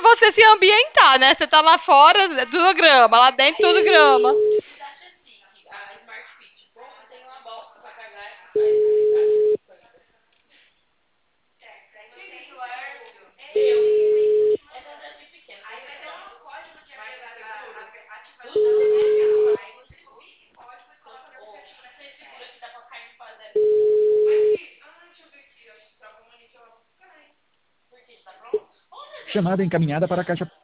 você se ambientar, né? Você tá lá fora, é tudo grama, lá dentro tudo grama. Chamada encaminhada para a caixa.